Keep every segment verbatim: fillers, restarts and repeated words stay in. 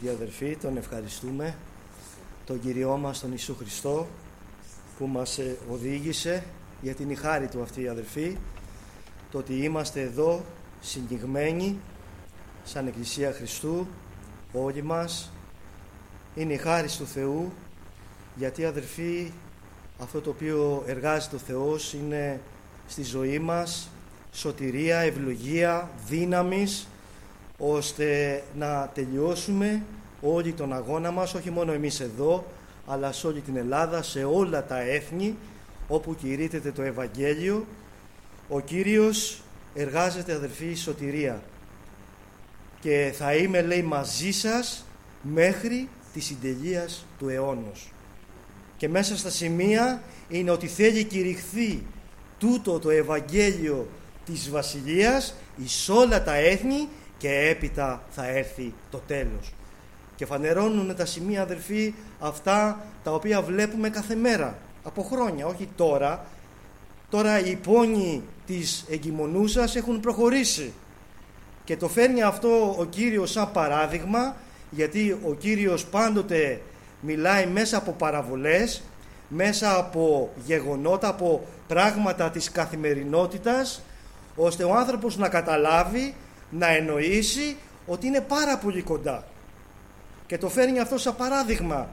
αγαπητοί αδερφοί, τον ευχαριστούμε, τον Κυριό μας, τον Ιησού Χριστό, που μας οδήγησε, γιατί είναι η χάρη του αυτή, αδερφοί, το ότι είμαστε εδώ συγκεκριμένοι σαν Εκκλησία Χριστού, όλοι μας. Είναι η χάρη του Θεού, γιατί, αδερφοί, αυτό το οποίο εργάζεται ο Θεός είναι στη ζωή μας σωτηρία, ευλογία, δύναμης, ώστε να τελειώσουμε όλη τον αγώνα μας, όχι μόνο εμείς εδώ, αλλά σε όλη την Ελλάδα, σε όλα τα έθνη όπου κηρύττεται το Ευαγγέλιο. Ο Κύριος εργάζεται, αδερφοί, σωτηρία, και θα είμαι, λέει, μαζί σας μέχρι τη συντελείας του αιώνος. Και μέσα στα σημεία είναι ότι θέλει κηρυχθεί τούτο το Ευαγγέλιο της Βασιλείας εις όλα τα έθνη, και έπειτα θα έρθει το τέλος. Και φανερώνουν τα σημεία, αδερφοί, αυτά τα οποία βλέπουμε κάθε μέρα από χρόνια, όχι τώρα. Τώρα οι πόνοι της εγκυμονούσας έχουν προχωρήσει, και το φέρνει αυτό ο Κύριος σαν παράδειγμα, γιατί ο Κύριος πάντοτε μιλάει μέσα από παραβολές, μέσα από γεγονότα, από πράγματα της καθημερινότητας, ώστε ο άνθρωπος να καταλάβει, να εννοήσει ότι είναι πάρα πολύ κοντά. Και το φέρνει αυτό σαν παράδειγμα.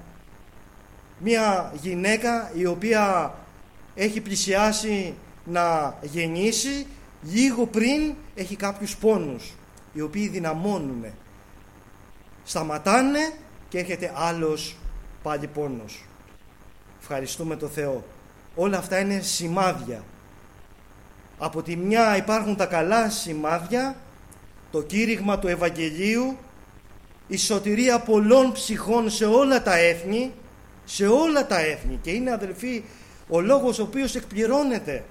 Μια γυναίκα η οποία έχει πλησιάσει να γεννήσει, λίγο πριν έχει κάποιους πόνους, οι οποίοι δυναμώνουν. Σταματάνε και έρχεται άλλος πάλι πόνος. Ευχαριστούμε το Θεό. Όλα αυτά είναι σημάδια. Από τη μια υπάρχουν τα καλά σημάδια, το κήρυγμα του Ευαγγελίου, η σωτηρία πολλών ψυχών σε όλα τα έθνη, σε όλα τα έθνη, και είναι, αδελφοί, ο λόγος ο οποίος εκπληρώνεται.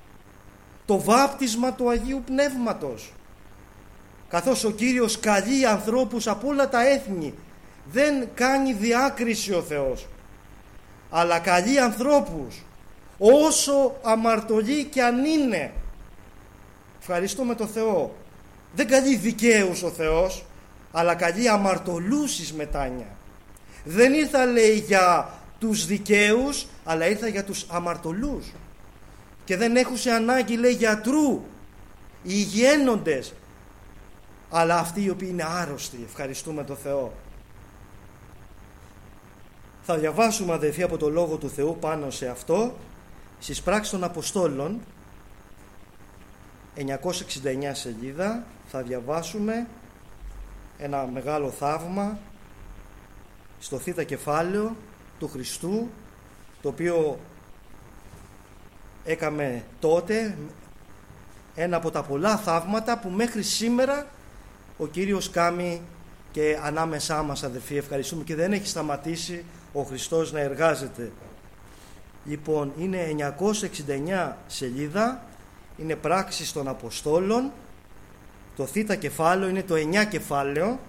Το βάπτισμα του Αγίου Πνεύματος, καθώς ο Κύριος καλεί ανθρώπους από όλα τα έθνη. Δεν κάνει διάκριση ο Θεός, αλλά καλεί ανθρώπους όσο αμαρτωλοί κι αν είναι. Ευχαριστούμε το Θεό. Δεν καλεί δικαίους ο Θεός, αλλά καλεί αμαρτωλούς εις μετάνοια. Δεν ήρθα, λέει, για τους δικαίους, αλλά ήρθα για τους αμαρτωλούς. Και δεν έχουσε ανάγκη, λέει, γιατρού, οι υγιένοντες, αλλά αυτοί οι οποίοι είναι άρρωστοι. Ευχαριστούμε το Θεό. Θα διαβάσουμε, αδελφοί, από το Λόγο του Θεού πάνω σε αυτό, στις Πράξεις των Αποστόλων, εννιακόσια εξήντα εννιά σελίδα. Θα διαβάσουμε ένα μεγάλο θαύμα στο θήτα κεφάλαιο του Χριστού, το οποίο έκαμε τότε, ένα από τα πολλά θαύματα που μέχρι σήμερα ο Κύριος κάνει και ανάμεσά μας, αδελφοί. Ευχαριστούμε, και δεν έχει σταματήσει ο Χριστός να εργάζεται. Λοιπόν, είναι εννιακόσια εξήντα εννιά σελίδα, είναι Πράξεις των Αποστόλων, το θήτα κεφάλαιο είναι το εννιά κεφάλαιο.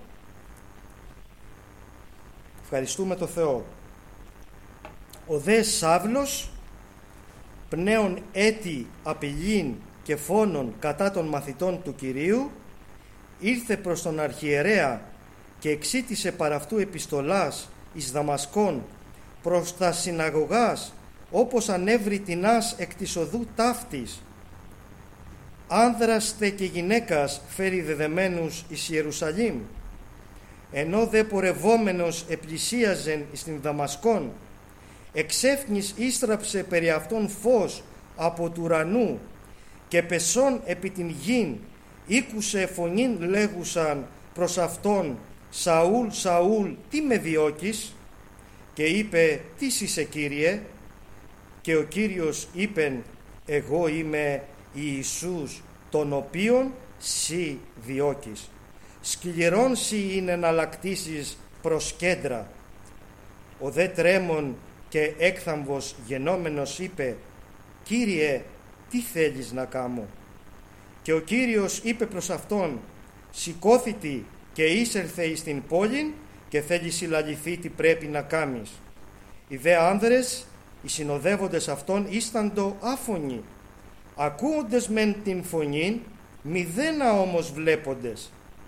Ευχαριστούμε το Θεό. Ο δε Σαύλος, πνέων έτη απειλήν και φόνων κατά των μαθητών του Κυρίου, ήρθε προς τον αρχιερέα και εξήτησε παρ' αυτού επιστολάς εις Δαμασκόν προς τα συναγωγάς, όπως ανέβρι τινάς εκ της οδού ταύτης, άνδρας τε και γυναίκας φέρει δεδεμένους εις Ιερουσαλήμ. Ενώ δε πορευόμενος επλησίαζεν εις την Δαμασκόν, εξέφνης ίστραψε περί αυτόν φως από του ουρανού, και πεσών επί την γην ήκουσε φωνήν λέγουσαν προς αυτόν, Σαούλ, Σαούλ, τι με διώκεις? Και είπε, τι είσαι, Κύριε? Και ο Κύριος είπεν, εγώ είμαι Ιησούς, τον οποίον σοι διώκεις. Σκληρόν σοι είναι να λακτήσεις προς κέντρα. Ο δε τρέμον και έκθαμβος γενόμενος είπε, Κύριε, τι θέλεις να κάμω? Και ο Κύριος είπε προς αυτόν, σηκώθητη και είσερθε εις την πόλην, και θέλει συλλαληθεί τι πρέπει να κάμεις. Οι δε άνδρες, οι συνοδεύοντες αυτών, ίσταντο άφωνοι, ακούοντες μεν την φωνήν, μηδένα όμως βλέποντες.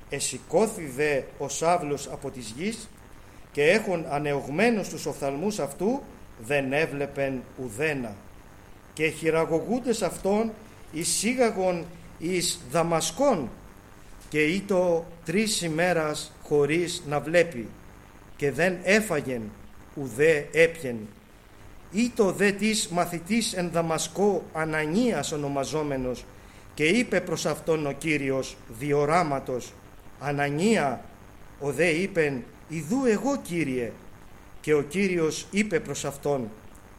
Εσηκώθη δε ο Σαύλος από της γης, και έχων ανεωγμένους τους οφθαλμούς αυτού, δεν έβλεπεν ουδένα. Και χειραγωγούντες αυτόν εισήγαγον εις Δαμασκόν, και ήτο τρεις ημέρας χωρίς να βλέπει, και δεν έφαγεν ουδέ έπιεν. Ήτο δε της μαθητής εν Δαμασκό Ανανίας ονομαζόμενος, και είπε προς αυτόν ο Κύριος διοράματος, Ανανία. Ο δε είπεν, ιδού εγώ, Κύριε. Και ο Κύριος είπε προς αυτόν,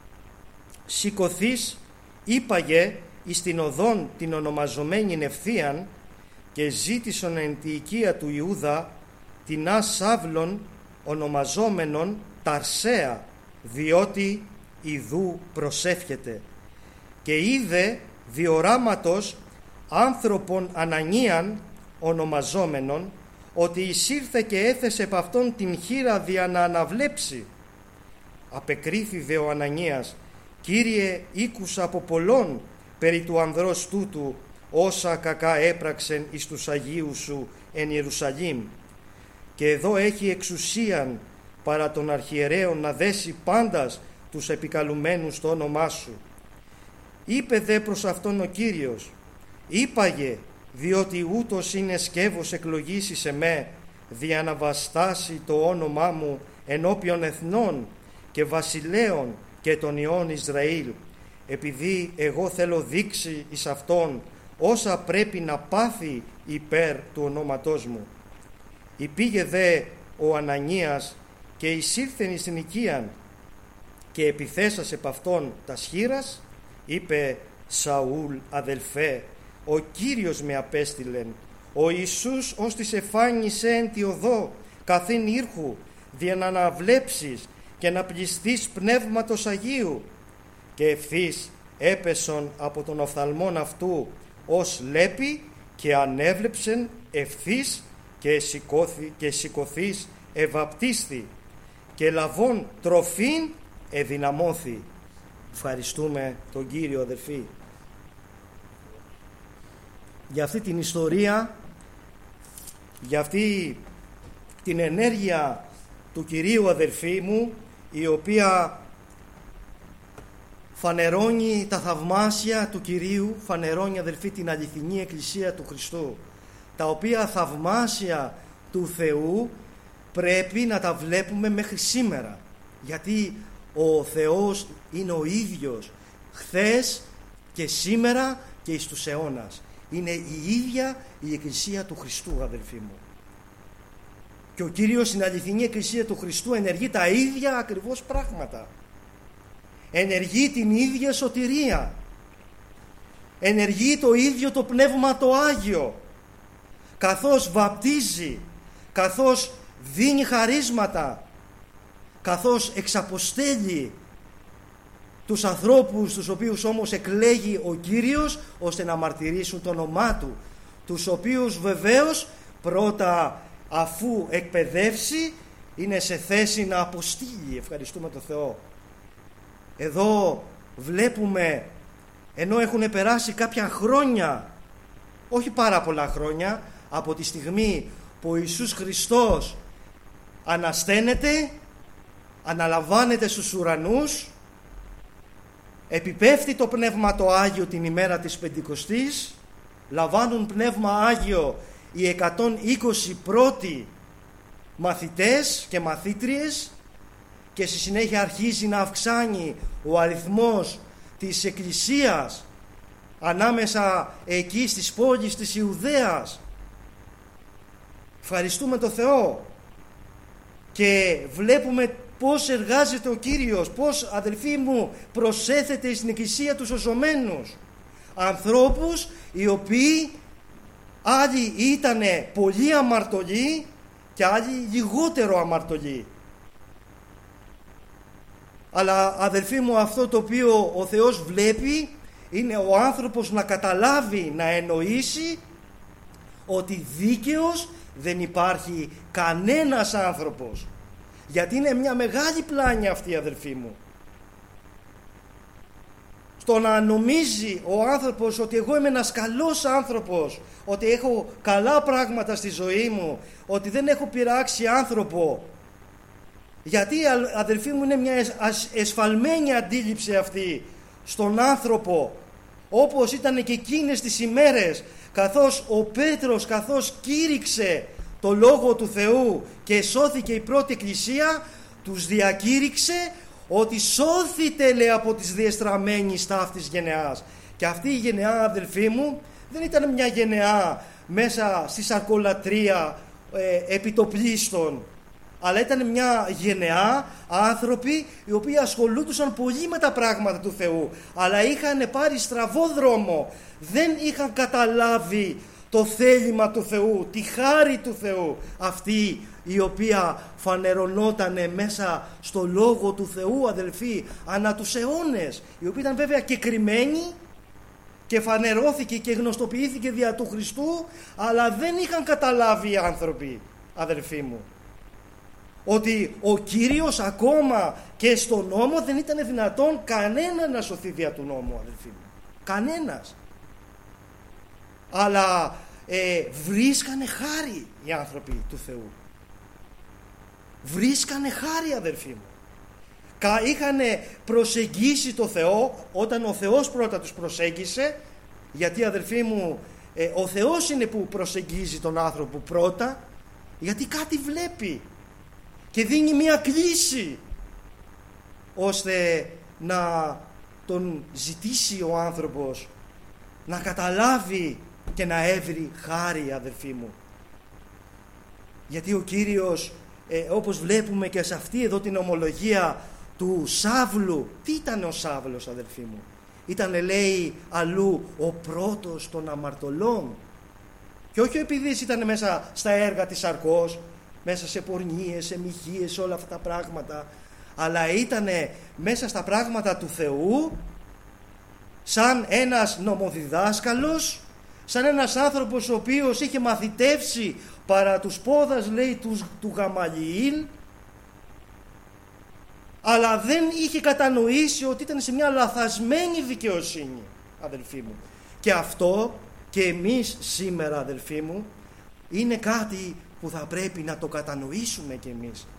σηκωθείς, είπαγε εις την οδόν την ονομαζομένη ευθείαν, και ζήτησον εν τη οικία του Ιούδα την α Σαύλων ονομαζόμενον Ταρσέα, διότι ιδού προσεύχεται. Και είδε διοράματος άνθρωπον Ανανίαν ονομαζόμενον, ότι εισήρθε και έθεσε επ' αυτόν την χείρα δια να αναβλέψει. Απεκρίθη δε ο Ανανίας, Κύριε, ήκουσα από πολλών περί του ανδρός τούτου, όσα κακά έπραξεν εις τους Αγίους σου εν Ιερουσαλήμ, και εδώ έχει εξουσίαν παρά των αρχιερέων να δέσει πάντας τους επικαλουμένους το όνομά σου. Είπε δε προς αυτόν ο Κύριος, είπαγε, διότι ούτως είναι σκεύος εκλογής εις εμέ, δια να βαστάσει το όνομά μου ενώπιον εθνών και βασιλέων και των ιών Ισραήλ, επειδή εγώ θέλω δείξει εις αυτόν όσα πρέπει να πάθει υπέρ του ονόματός μου. Υπήγε δε ο Ανανίας και εισήλθεν εις την οικίαν, και επιθέσας επ' αυτόν τας χείρας, είπε, Σαούλ αδελφέ, ο Κύριος με απέστειλεν, ο Ιησούς ως της εφάνισε εν τη οδό καθήν ήρχου, δια να αναβλέψεις και να πληστείς πνεύματος Αγίου. Και ευθύς έπεσον από τον οφθαλμόν αυτού ως λέπη, και ανέβλεψεν ευθύς, και σηκώθη και σηκωθείς ευαπτίστη, και λαβών τροφήν εδυναμώθη. Ευχαριστούμε τον Κύριο, αδελφοί, για αυτή την ιστορία, για αυτή την ενέργεια του Κυρίου, αδελφοί μου, η οποία φανερώνει τα θαυμάσια του Κυρίου, φανερώνει, αδελφοί, την αληθινή Εκκλησία του Χριστού, τα οποία θαυμάσια του Θεού πρέπει να τα βλέπουμε μέχρι σήμερα, γιατί ο Θεός είναι ο ίδιος χθες και σήμερα και εις τους αιώνας. Είναι η ίδια η Εκκλησία του Χριστού, αδελφοί μου, και ο Κύριος στην αληθινή Εκκλησία του Χριστού ενεργεί τα ίδια ακριβώς πράγματα. Ενεργεί την ίδια σωτηρία, ενεργεί το ίδιο το Πνεύμα το Άγιο, καθώς βαπτίζει, καθώς δίνει χαρίσματα, καθώς εξαποστέλει τους ανθρώπους τους οποίους όμως εκλέγει ο Κύριος ώστε να μαρτυρήσουν το όνομά Του, τους οποίους βεβαίως πρώτα, αφού εκπαιδεύσει, είναι σε θέση να αποστείλει. Ευχαριστούμε τον Θεό. Εδώ βλέπουμε, ενώ έχουν περάσει κάποια χρόνια, όχι πάρα πολλά χρόνια, από τη στιγμή που ο Ιησούς Χριστός ανασταίνεται, αναλαμβάνεται στους ουρανούς, επιπέφτει το Πνεύμα το Άγιο την ημέρα της Πεντηκοστής, λαμβάνουν Πνεύμα Άγιο οι εκατόν είκοσι πρώτοι μαθητές και μαθήτριες, και στη συνέχεια αρχίζει να αυξάνει ο αριθμός της Εκκλησίας ανάμεσα εκεί στις πόλεις της Ιουδαίας. Ευχαριστούμε τον Θεό, και βλέπουμε πώς εργάζεται ο Κύριος, πώς, αδελφοί μου, προσέθεται στην Εκκλησία τους σωζωμένους ανθρώπους, οι οποίοι άλλοι ήταν πολύ αμαρτωλοί και άλλοι λιγότερο αμαρτωλοί. Αλλά, αδελφοί μου, αυτό το οποίο ο Θεός βλέπει είναι ο άνθρωπος να καταλάβει, να εννοήσει ότι δίκαιος δεν υπάρχει κανένας άνθρωπος, γιατί είναι μια μεγάλη πλάνη αυτή, αδελφοί μου. το να νομίζει ο άνθρωπος ότι εγώ είμαι ένας καλός άνθρωπος, ότι έχω καλά πράγματα στη ζωή μου, ότι δεν έχω πειράξει άνθρωπο. Γιατί, αδελφοί μου, είναι μια εσφαλμένη αντίληψη αυτή στον άνθρωπο, όπως ήταν και εκείνες τις ημέρες, καθώς ο Πέτρος, καθώς κήρυξε το Λόγο του Θεού και σώθηκε η πρώτη εκκλησία, τους διακήρυξε ότι σώθητε, λέει, από τις διεστραμμένης ταύτης γενεάς. Και αυτή η γενεά, αδελφοί μου, δεν ήταν μια γενεά μέσα στη σαρκολατρία ε, επιτοπλίστων, αλλά ήταν μια γενεά άνθρωποι οι οποίοι ασχολούντουσαν πολύ με τα πράγματα του Θεού, αλλά είχαν πάρει στραβό δρόμο, δεν είχαν καταλάβει το θέλημα του Θεού, τη χάρη του Θεού, αυτή η οποία φανερωνότανε μέσα στο Λόγο του Θεού, αδελφοί, ανά τους αιώνες, η οποία ήταν βέβαια κεκριμένη και φανερώθηκε και γνωστοποιήθηκε δια του Χριστού, αλλά δεν είχαν καταλάβει οι άνθρωποι, αδελφοί μου, ότι ο Κύριος ακόμα και στο νόμο δεν ήταν δυνατόν κανένα να σωθεί δια του νόμου, αδελφοί μου, κανένας. Αλλά ε, βρίσκανε χάρη οι άνθρωποι του Θεού, βρίσκανε χάρη, αδελφοί μου. Είχανε προσεγγίσει το Θεό όταν ο Θεός πρώτα τους προσέγγισε, γιατί, αδελφοί μου, ε, ο Θεός είναι που προσεγγίζει τον άνθρωπο πρώτα, γιατί κάτι βλέπει και δίνει μια κλίση ώστε να τον ζητήσει ο άνθρωπος να καταλάβει και να έβρει χάρη, αδελφοί μου. Γιατί ο Κύριος, ε, όπως βλέπουμε και σε αυτή εδώ την ομολογία του Σαύλου, τι ήταν ο Σαύλος, αδελφοί μου? Ήτανε, λέει αλλού, ο πρώτος των αμαρτωλών. Και όχι επειδή ήταν μέσα στα έργα της σαρκός, μέσα σε πορνίες, σε μοιχείες, σε όλα αυτά τα πράγματα, αλλά ήτανε μέσα στα πράγματα του Θεού, σαν ένας νομοδιδάσκαλος, σαν ένας άνθρωπος ο οποίος είχε μαθητεύσει παρά τους πόδας, λέει, του, του Γαμαλιήλ, αλλά δεν είχε κατανοήσει ότι ήταν σε μια λαθασμένη δικαιοσύνη, αδελφοί μου. Και αυτό και εμείς σήμερα, αδελφοί μου, είναι κάτι που θα πρέπει να το κατανοήσουμε και εμείς.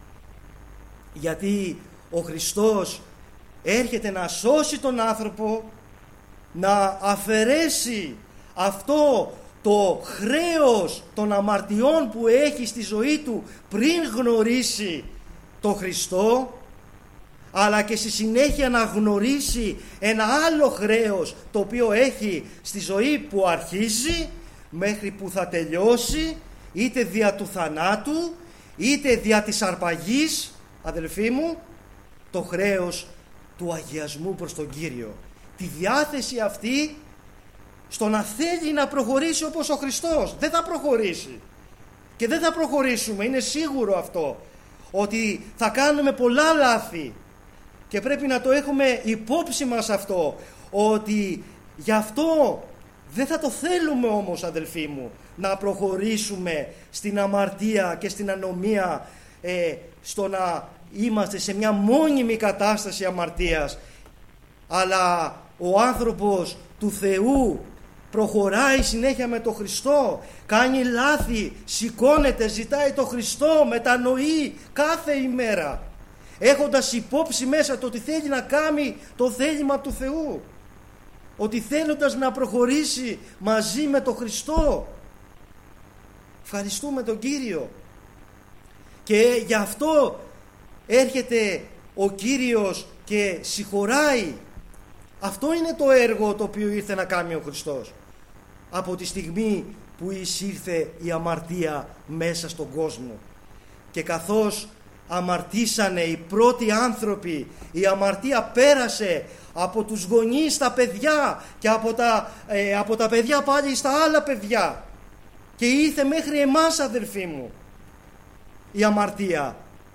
Γιατί ο Χριστός έρχεται να σώσει τον άνθρωπο, να αφαιρέσει αυτό το χρέος των αμαρτιών που έχει στη ζωή του πριν γνωρίσει το Χριστό, αλλά και στη συνέχεια να γνωρίσει ένα άλλο χρέος το οποίο έχει στη ζωή που αρχίζει μέχρι που θα τελειώσει, είτε δια του θανάτου είτε δια της αρπαγής, αδελφοί μου, το χρέος του αγιασμού προς τον Κύριο, τη διάθεση αυτή στο να θέλει να προχωρήσει όπως ο Χριστός. Δεν θα προχωρήσει και δεν θα προχωρήσουμε, είναι σίγουρο αυτό, ότι θα κάνουμε πολλά λάθη και πρέπει να το έχουμε υπόψη μας αυτό, ότι γι' αυτό δεν θα το θέλουμε όμως, αδελφοί μου, να προχωρήσουμε στην αμαρτία και στην ανομία, ε, στο να είμαστε σε μια μόνιμη κατάσταση αμαρτίας, αλλά ο άνθρωπος του Θεού προχωράει συνέχεια με τον Χριστό, κάνει λάθη, σηκώνεται, ζητάει τον Χριστό, μετανοεί κάθε ημέρα, έχοντας υπόψη μέσα το ότι θέλει να κάνει το θέλημα του Θεού, ότι θέλοντας να προχωρήσει μαζί με τον Χριστό. Ευχαριστούμε τον Κύριο. Και γι' αυτό έρχεται ο Κύριος και συγχωράει. Αυτό είναι το έργο το οποίο ήρθε να κάνει ο Χριστός από τη στιγμή που εισήρθε η αμαρτία μέσα στον κόσμο. Και καθώς αμαρτήσανε οι πρώτοι άνθρωποι, η αμαρτία πέρασε από τους γονείς στα παιδιά και από τα, ε, από τα παιδιά πάλι στα άλλα παιδιά και ήρθε μέχρι εμάς, αδελφοί μου, η αμαρτία.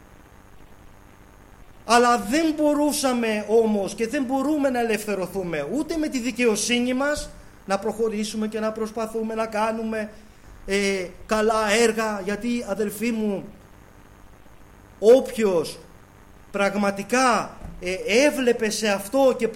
Αλλά δεν μπορούσαμε όμως και δεν μπορούμε να ελευθερωθούμε ούτε με τη δικαιοσύνη μας να προχωρήσουμε και να προσπαθούμε να κάνουμε ε, καλά έργα, γιατί, αδελφοί μου, όποιος πραγματικά ε, έβλεπε σε αυτό και, προσ,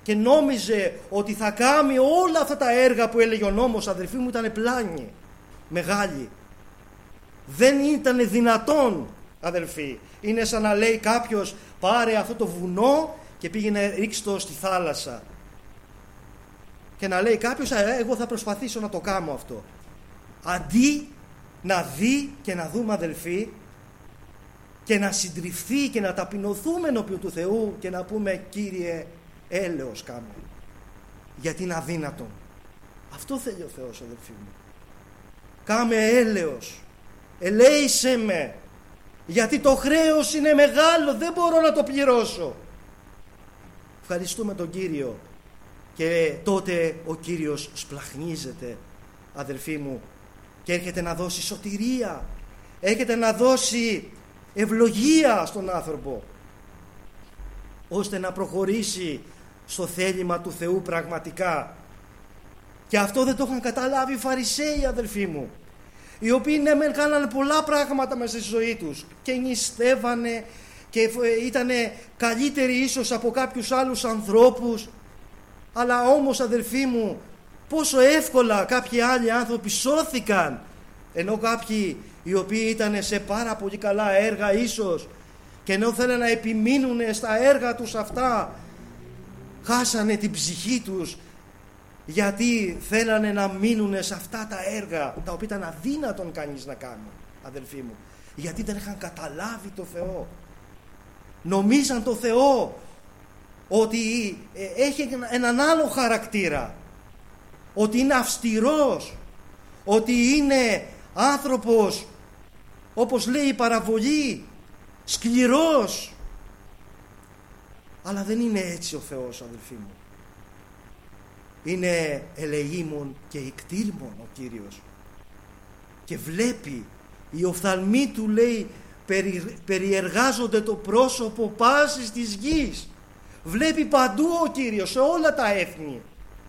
και νόμιζε ότι θα κάνει όλα αυτά τα έργα που έλεγε ο νόμος, αδελφοί μου, ήταν πλάνη μεγάλη. Δεν ήταν δυνατόν, αδελφοί. Είναι σαν να λέει κάποιος, πάρε αυτό το βουνό και πήγαινε ρίξει το στη θάλασσα. Και να λέει κάποιος, εγώ θα προσπαθήσω να το κάνω αυτό. Αντί να δει και να δούμε, αδελφοί, και να συντριφθεί και να ταπεινωθούμε ενώπιον του Θεού και να πούμε, Κύριε, έλεος κάμε, γιατί είναι αδύνατον. Αυτό θέλει ο Θεός, αδελφοί μου. Κάμε έλεος, ελέησέ με, γιατί το χρέος είναι μεγάλο, δεν μπορώ να το πληρώσω. Ευχαριστούμε τον Κύριο. Και τότε ο Κύριος σπλαχνίζεται, αδελφοί μου, και έρχεται να δώσει σωτηρία, έρχεται να δώσει ευλογία στον άνθρωπο, ώστε να προχωρήσει στο θέλημα του Θεού πραγματικά. Και αυτό δεν το είχαν καταλάβει οι Φαρισαίοι, αδελφοί μου, οι οποίοι ναι μεν κάνανε πολλά πράγματα μέσα στη ζωή τους και νηστεύανε και ήταν καλύτεροι ίσως από κάποιους άλλους ανθρώπους, αλλά όμως, αδελφοί μου, πόσο εύκολα κάποιοι άλλοι άνθρωποι σώθηκαν, ενώ κάποιοι οι οποίοι ήταν σε πάρα πολύ καλά έργα ίσως, και ενώ θέλουν να επιμείνουν στα έργα τους αυτά, χάσανε την ψυχή τους, γιατί θέλανε να μείνουν σε αυτά τα έργα τα οποία ήταν αδύνατον κανείς να κάνει, αδελφοί μου, γιατί δεν είχαν καταλάβει το Θεό. Νομίζαν το Θεό ότι έχει έναν άλλο χαρακτήρα, ότι είναι αυστηρός, ότι είναι άνθρωπος, όπως λέει η παραβολή, σκληρός. Αλλά δεν είναι έτσι ο Θεός, αδελφοί μου. Είναι ελεήμων και ικτήρμων ο Κύριος, και βλέπει, οι οφθαλμοί του, λέει, περι, περιεργάζονται το πρόσωπο πάσης της γης. Βλέπει παντού ο Κύριος, σε όλα τα έθνη,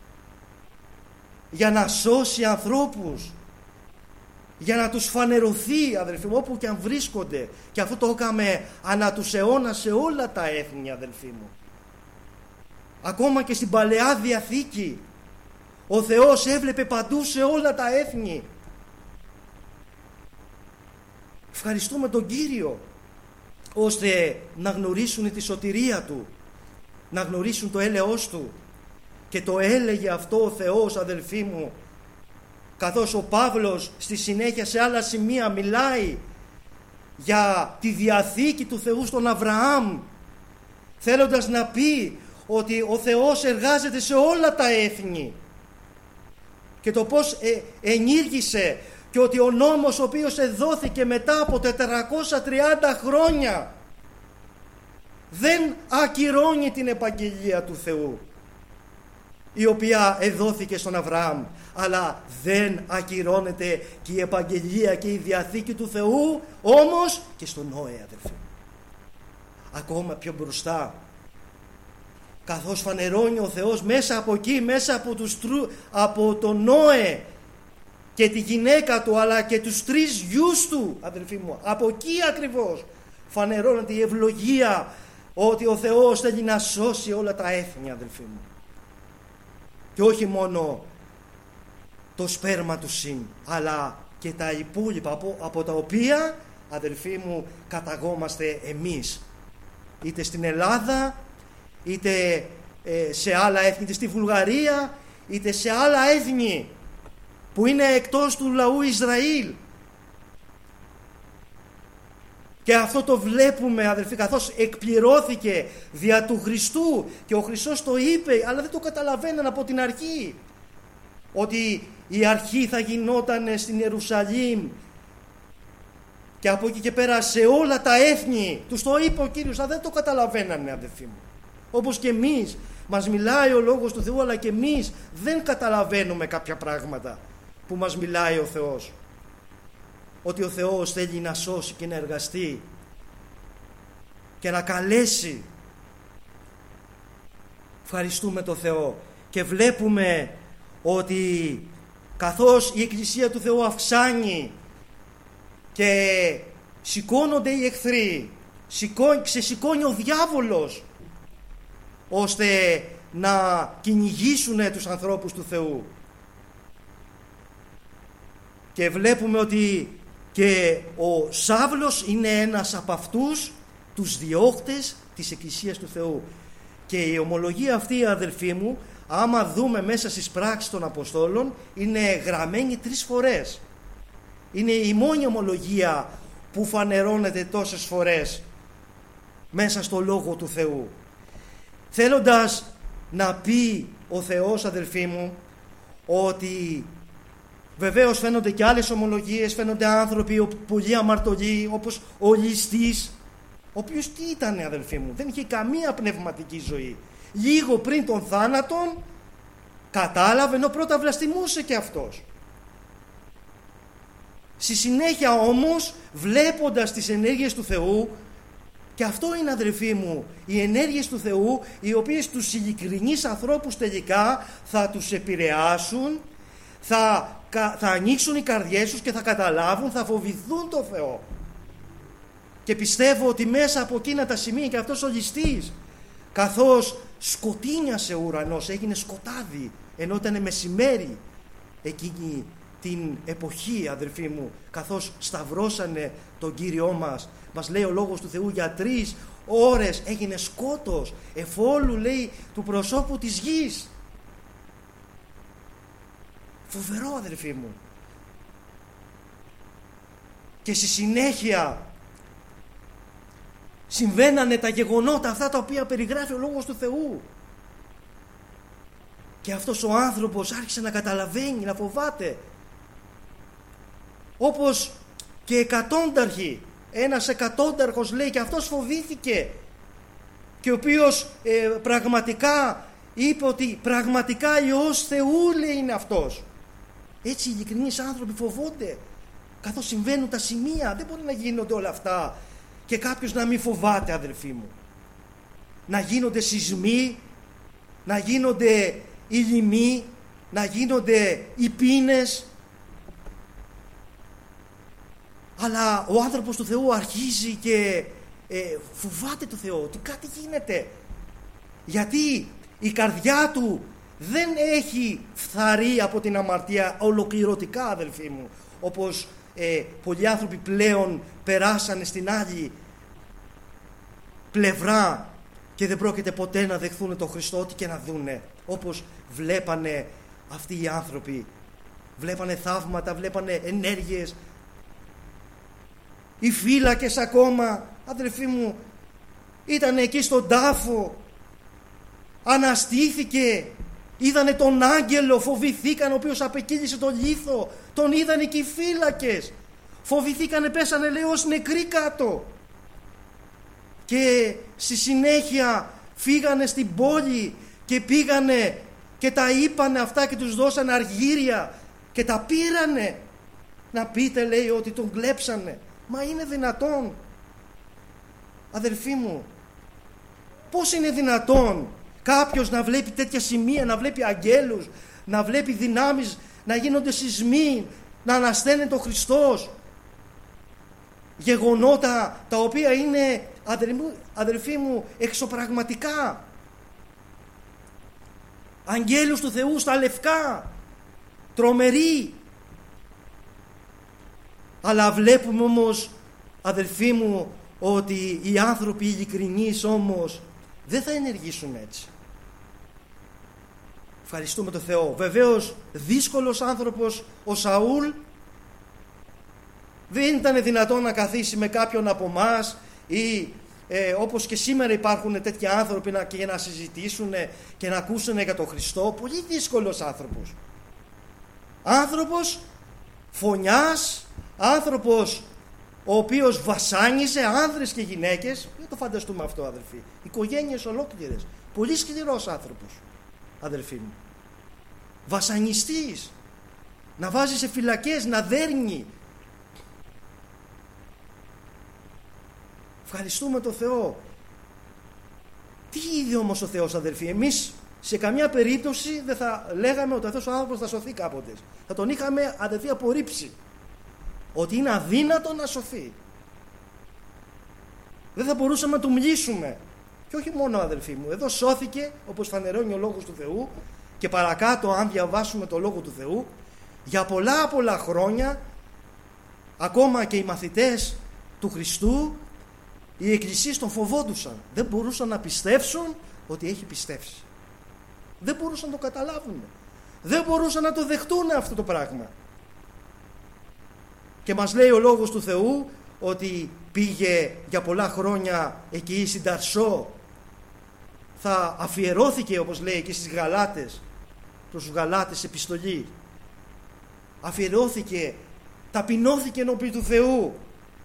για να σώσει ανθρώπους, για να τους φανερωθεί, αδελφοί μου, όπου και αν βρίσκονται. Και αυτό το έκαμε ανά τους αιώνας σε όλα τα έθνη, αδελφοί μου. Ακόμα και στην Παλαιά Διαθήκη ο Θεός έβλεπε παντού σε όλα τα έθνη. Ευχαριστούμε τον Κύριο, ώστε να γνωρίσουν τη σωτηρία Του, να γνωρίσουν το έλεος Του. Και το έλεγε αυτό ο Θεός, αδελφοί μου, καθώς ο Παύλος στη συνέχεια σε άλλα σημεία μιλάει για τη διαθήκη του Θεού στον Αβραάμ, θέλοντας να πει ότι ο Θεός εργάζεται σε όλα τα έθνη, και το πως ε, ενήργησε, και ότι ο νόμος ο οποίος εδόθηκε μετά από τετρακόσια τριάντα χρόνια δεν ακυρώνει την επαγγελία του Θεού, η οποία εδόθηκε στον Αβραάμ, αλλά δεν ακυρώνεται και η επαγγελία και η διαθήκη του Θεού όμως και στον Νόε, αδελφοί. Ακόμα πιο μπροστά, καθώς φανερώνει ο Θεός μέσα από εκεί, μέσα από, τους, από τον Νόε και τη γυναίκα του, αλλά και τους τρεις γιους του, αδελφοί μου, από εκεί ακριβώς φανερώνεται η ευλογία, ότι ο Θεός θέλει να σώσει όλα τα έθνη, αδελφοί μου. Και όχι μόνο το σπέρμα του Συμ, αλλά και τα υπόλοιπα από, από τα οποία, αδελφοί μου, καταγόμαστε εμείς, είτε στην Ελλάδα, είτε ε, σε άλλα έθνη, είτε στη Βουλγαρία, είτε σε άλλα έθνη που είναι εκτός του λαού Ισραήλ. Και αυτό το βλέπουμε, αδελφοί, καθώς εκπληρώθηκε δια του Χριστού, και ο Χριστός το είπε, αλλά δεν το καταλαβαίναν από την αρχή, ότι η αρχή θα γινόταν στην Ιερουσαλήμ και από εκεί και πέρα σε όλα τα έθνη. Τους το είπε ο Κύριος, αλλά δεν το καταλαβαίνανε, αδελφοί μου. Όπως και εμείς, μας μιλάει ο Λόγος του Θεού, αλλά και εμείς δεν καταλαβαίνουμε κάποια πράγματα που μας μιλάει ο Θεός. Ότι ο Θεός θέλει να σώσει και να εργαστεί και να καλέσει. Ευχαριστούμε τον Θεό, και βλέπουμε ότι καθώς η Εκκλησία του Θεού αυξάνει και σηκώνονται οι εχθροί, ξεσηκώνει ο διάβολος, ώστε να κυνηγήσουν τους ανθρώπους του Θεού. Και βλέπουμε ότι και ο Σάβλος είναι ένας από αυτούς τους διώχτες της Εκκλησίας του Θεού. Και η ομολογία αυτή, αδελφοί μου, άμα δούμε μέσα στις πράξεις των Αποστόλων, είναι γραμμένη τρεις φορές. Είναι η μόνη ομολογία που φανερώνεται τόσες φορές μέσα στο Λόγο του Θεού. Θέλοντας να πει ο Θεός, αδελφοί μου, ότι βεβαίως φαίνονται και άλλες ομολογίες, φαίνονται άνθρωποι πολύ αμαρτωλοί, όπως ο ληστής, ο οποίος τι ήταν, αδελφοί μου? Δεν είχε καμία πνευματική ζωή. Λίγο πριν τον θάνατον κατάλαβε, ενώ πρώτα βλαστημούσε και αυτός. Στη συνέχεια όμως, βλέποντας τις ενέργειες του Θεού, και αυτό είναι, αδελφοί μου, οι ενέργειες του Θεού, οι οποίες τους ειλικρινείς ανθρώπους τελικά θα τους επηρεάσουν, θα, θα ανοίξουν οι καρδιές τους και θα καταλάβουν, θα φοβηθούν το Θεό. Και πιστεύω ότι μέσα από εκείνα τα σημεία και αυτός ο ληστής, καθώς σκοτίνιασε ο ουρανός, έγινε σκοτάδι, ενώ ήταν μεσημέρι εκείνη την εποχή, αδελφοί μου, καθώς σταυρώσανε τον Κύριό μας, μας λέει ο Λόγος του Θεού, για τρεις ώρες έγινε σκότος εφόλου, λέει, του προσώπου της γης. Φοβερό, αδελφοί μου. Και στη συνέχεια συμβαίνανε τα γεγονότα αυτά τα οποία περιγράφει ο Λόγος του Θεού. Και αυτός ο άνθρωπος άρχισε να καταλαβαίνει, να φοβάται. Όπως και εκατόνταρχοι, ένας εκατόνταρχος, λέει, και αυτός φοβήθηκε, και ο οποίος ε, πραγματικά είπε ότι πραγματικά Υιός Θεού, λέει, είναι αυτός. Έτσι οι ειλικρινείς άνθρωποι φοβούνται καθώς συμβαίνουν τα σημεία. Δεν μπορεί να γίνονται όλα αυτά και κάποιος να μην φοβάται, αδελφοί μου. Να γίνονται σεισμοί, να γίνονται οι λοιμοί, να γίνονται οι πείνες. Αλλά ο άνθρωπος του Θεού αρχίζει και ε, φοβάται το Θεό, ότι κάτι γίνεται. Γιατί η καρδιά του δεν έχει φθαρεί από την αμαρτία ολοκληρωτικά, αδελφοί μου, όπως ε, πολλοί άνθρωποι πλέον περάσανε στην άλλη πλευρά και δεν πρόκειται ποτέ να δεχθούν τον Χριστό, ό,τι και να δούνε. Όπως βλέπανε αυτοί οι άνθρωποι, βλέπανε θαύματα, βλέπανε ενέργειες. Οι φύλακες ακόμα, αδελφοί μου, ήταν εκεί στον τάφο, αναστήθηκε, είδανε τον άγγελο, φοβηθήκαν, ο οποίος απεκύλησε τον λίθο, τον είδανε και οι φύλακες, φοβηθήκανε, πέσανε, λέει, ως νεκροί κάτω. Και στη συνέχεια φύγανε στην πόλη και πήγανε και τα είπανε αυτά και τους δώσανε αργύρια και τα πήρανε. Να πείτε, λέει, ότι τον κλέψανε. Μα είναι δυνατόν, αδελφοί μου? Πώς είναι δυνατόν κάποιος να βλέπει τέτοια σημεία, να βλέπει αγγέλους, να βλέπει δυνάμεις, να γίνονται σεισμοί, να ανασταίνεται ο Χριστός? Γεγονότα τα οποία είναι, αδελφοί μου, εξωπραγματικά. Αγγέλους του Θεού στα λευκά, τρομεροί. Αλλά βλέπουμε όμως, αδελφοί μου, ότι οι άνθρωποι ειλικρινείς όμως δεν θα ενεργήσουν έτσι. Ευχαριστούμε τον Θεό. Βεβαίως δύσκολος άνθρωπος ο Σαούλ, δεν ήταν δυνατόν να καθίσει με κάποιον από εμάς ή ε, όπως και σήμερα υπάρχουν τέτοιοι άνθρωποι να, και να συζητήσουν και να ακούσουν για τον Χριστό. Πολύ δύσκολος άνθρωπος. Άνθρωπος φωνιάς, άνθρωπος ο οποίος βασάνιζε άνδρες και γυναίκες. Δεν το φανταστούμε αυτό, αδελφοί. Οικογένειες ολόκληρες. Πολύ σκληρός άνθρωπος, αδελφοί μου. Βασανιστής. Να βάζει σε φυλακές, να δέρνει. Ευχαριστούμε τον Θεό. Τι είδε όμως ο Θεός, αδελφοί? Εμείς σε καμιά περίπτωση δεν θα λέγαμε ότι αυτός ο άνθρωπος θα σωθεί κάποτε. Θα τον είχαμε, αδελφοί, απορρίψει. Ότι είναι αδύνατο να σωθεί. Δεν θα μπορούσαμε να του μιλήσουμε. Και όχι μόνο, αδελφοί μου, εδώ σώθηκε, όπως φανερώνει ο Λόγος του Θεού, και παρακάτω αν διαβάσουμε το Λόγο του Θεού, για πολλά πολλά χρόνια, ακόμα και οι μαθητές του Χριστού, οι εκκλησίες τον φοβόντουσαν. Δεν μπορούσαν να πιστέψουν ότι έχει πιστέψει. Δεν μπορούσαν να το καταλάβουν. Δεν μπορούσαν να το δεχτούν αυτό το πράγμα. Και μας λέει ο Λόγος του Θεού ότι πήγε για πολλά χρόνια εκεί στην Ταρσό, θα αφιερώθηκε, όπως λέει και στις Γαλάτες, προς τους Γαλάτες επιστολή, αφιερώθηκε, ταπεινώθηκε ενώπιον του Θεού.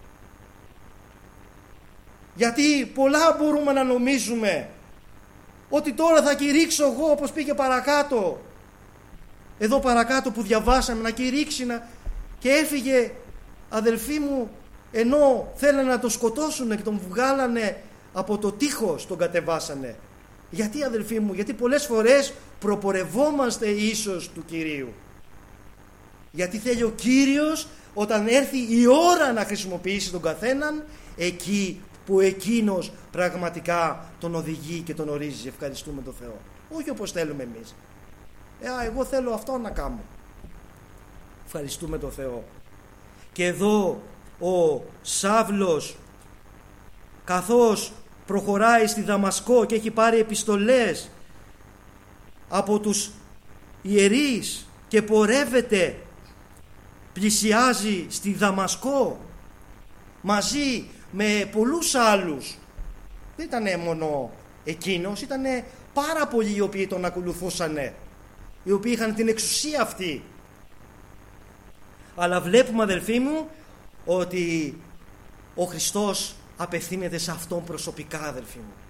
Γιατί πολλά μπορούμε να νομίζουμε ότι τώρα θα κηρύξω εγώ, όπως πήγε παρακάτω, εδώ παρακάτω που διαβάσαμε, να κηρύξει να... και έφυγε, αδελφοί μου, ενώ θέλανε να το σκοτώσουν και τον βγάλανε από το τείχος, τον κατεβάσανε. Γιατί, αδελφοί μου? Γιατί πολλές φορές προπορευόμαστε ίσως του Κυρίου. Γιατί θέλει ο Κύριος όταν έρθει η ώρα να χρησιμοποιήσει τον καθέναν, εκεί που εκείνος πραγματικά τον οδηγεί και τον ορίζει. Ευχαριστούμε τον Θεό. Όχι όπως θέλουμε εμείς. Ε, εγώ θέλω αυτό να κάνω. Ευχαριστούμε τον Θεό. Και εδώ ο Σαύλος, καθώς προχωράει στη Δαμασκό και έχει πάρει επιστολές από τους ιερείς και πορεύεται, πλησιάζει στη Δαμασκό μαζί με πολλούς άλλους. Δεν ήταν μόνο εκείνος, ήταν πάρα πολλοί οι οποίοι τον ακολουθούσαν, οι οποίοι είχαν την εξουσία αυτή. Αλλά βλέπουμε, αδελφοί μου, ότι ο Χριστός απευθύνεται σε αυτόν προσωπικά, αδελφοί μου,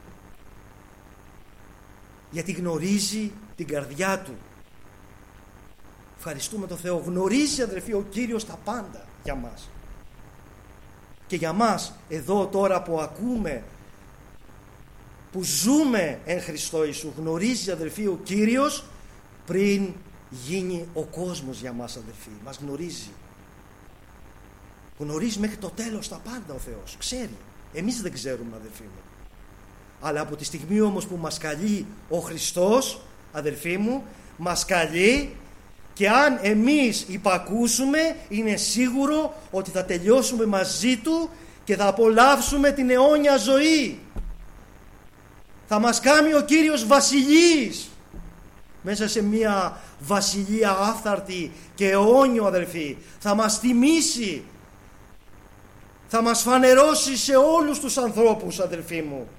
γιατί γνωρίζει την καρδιά του. Ευχαριστούμε τον Θεό. Γνωρίζει, αδελφοί, ο Κύριος τα πάντα για μας. Και για μας εδώ τώρα που ακούμε, που ζούμε εν Χριστώ Ιησού, γνωρίζει, αδελφοί, ο Κύριος πριν γίνει ο κόσμος για μας, αδελφοί. Μας γνωρίζει. Γνωρίζει μέχρι το τέλος τα πάντα ο Θεός. Ξέρει. Εμείς δεν ξέρουμε, αδελφοί μου. Αλλά από τη στιγμή όμως που μας καλεί ο Χριστός, αδελφοί μου, μας καλεί, και αν εμείς υπακούσουμε, είναι σίγουρο ότι θα τελειώσουμε μαζί Του και θα απολαύσουμε την αιώνια ζωή. Θα μας κάνει ο Κύριος βασιλείς μέσα σε μια βασιλεία άφθαρτη και αιώνιο, αδελφοί. Θα μας τιμήσει, θα μας φανερώσει σε όλους τους ανθρώπους, αδελφοί μου,